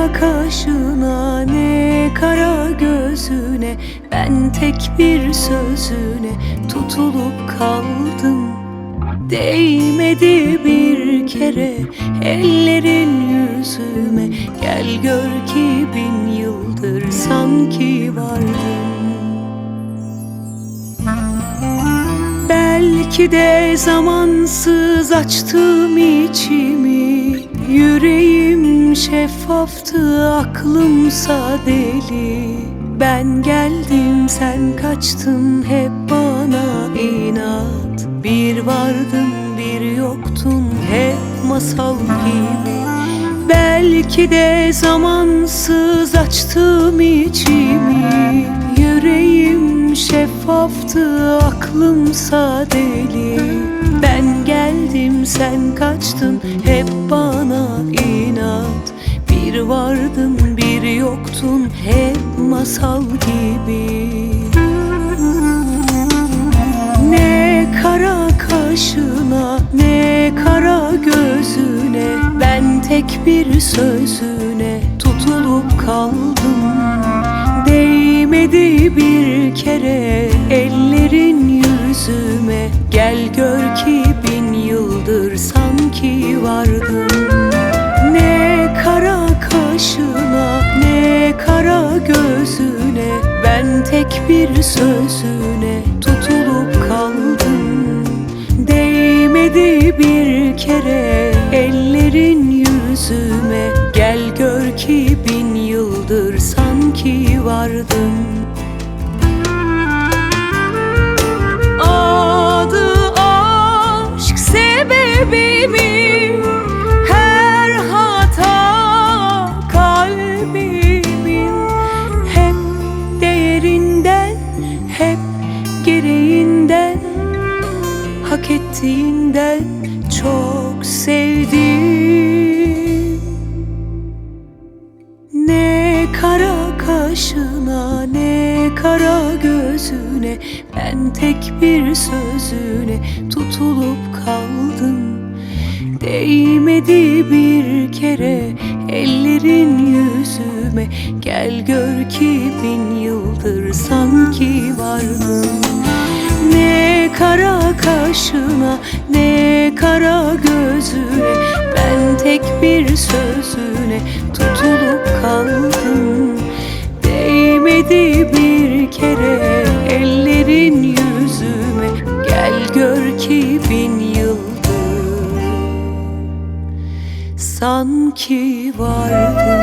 kara kaşına ne kara gözüne, ben tek bir sözüne tutulup kaldım. Değmedi bir kere ellerin yüzüme, gel gör ki 1000 yıldır sanki vardım. Belki de zamansız açtım içimi, yüreğim şeffaftı, aklımsa deli. Ben geldim sen kaçtın, hep bana inat. Bir vardın bir yoktun, hep masal gibi. Belki de zamansız açtım içimi, yüreğim şeffaftı, aklımsa deli. Ben geldim sen kaçtın, hep bana inat. Bir vardın bir yoktun, hep masal gibi. Ne kara kaşına ne kara gözüne, ben tek bir sözüne tutulup kaldım. Değmedi bir kere ellerin yüzüme, gel gör ki 1000 yıldır sanki vardım. Ne kara kaşına ne kara gözüne, ben tek bir sözüne tutulup kaldım. Değmedi bir kere ellerin yüzüme, gel gör ki 1000 yıldır sanki vardım. Adı aşk sebebimi, her hata kalbimin. Hep değerinden, hep gereğinden, hak ettiğinden çok sevdim. Ne kara kaşına ne kara gözüne, ben tek bir sözüne tutulup kaldım. Değmedi bir kere ellerin yüzüme, gel gör ki 1000 yıldır sanki vardım. Ne kara kaşına ne kara gözüne, ben tek bir sözüne tutulup kaldım. Değmedi bir kere ellerin yüzüme, gel gör ki 1000 yıldır sanki vardım.